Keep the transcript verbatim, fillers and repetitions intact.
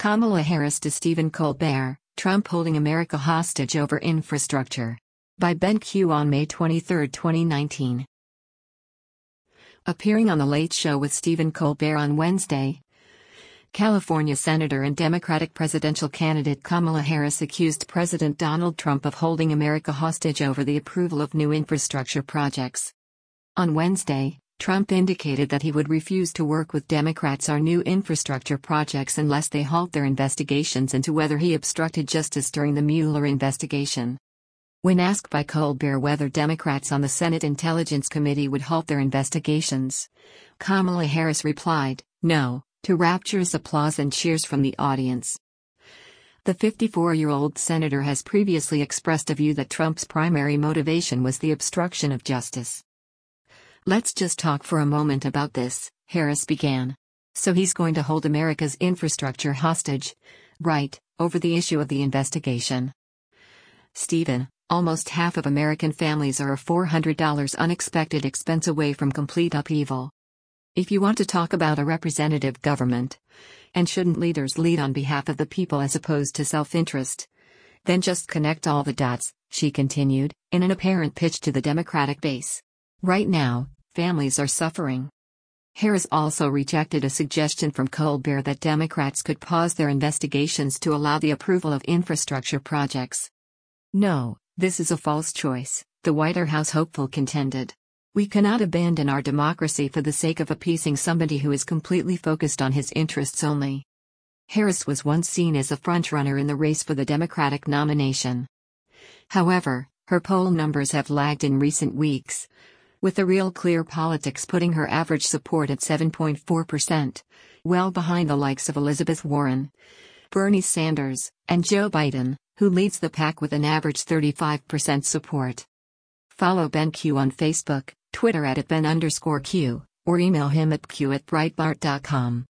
Kamala Harris to Stephen Colbert, Trump holding America hostage over infrastructure. By Ben Q on May twenty-third, twenty nineteen. Appearing on The Late Show with Stephen Colbert on Wednesday, California Senator and Democratic presidential candidate Kamala Harris accused President Donald Trump of holding America hostage over the approval of new infrastructure projects. On Wednesday, Trump indicated that he would refuse to work with Democrats on new infrastructure projects unless they halt their investigations into whether he obstructed justice during the Mueller investigation. When asked by Colbert whether Democrats on the Senate Intelligence Committee would halt their investigations, Kamala Harris replied, "No," to rapturous applause and cheers from the audience. The fifty-four-year-old senator has previously expressed a view that Trump's primary motivation was the obstruction of justice. "Let's just talk for a moment about this," Harris began. "So he's going to hold America's infrastructure hostage, right, over the issue of the investigation. Stephen, almost half of American families are a four hundred dollar unexpected expense away from complete upheaval. If you want to talk about a representative government, and shouldn't leaders lead on behalf of the people as opposed to self-interest, then just connect all the dots," she continued, in an apparent pitch to the Democratic base. "Right now, families are suffering." Harris also rejected a suggestion from Colbert that Democrats could pause their investigations to allow the approval of infrastructure projects. "No, this is a false choice," the White House hopeful contended. "We cannot abandon our democracy for the sake of appeasing somebody who is completely focused on his interests only." Harris was once seen as a frontrunner in the race for the Democratic nomination. However, her poll numbers have lagged in recent weeks, with the Real Clear Politics putting her average support at seven point four percent, well behind the likes of Elizabeth Warren, Bernie Sanders, and Joe Biden, who leads the pack with an average thirty-five percent support. Follow Ben Q on Facebook, Twitter at Ben underscore Q, or email him at q at breitbart dot com.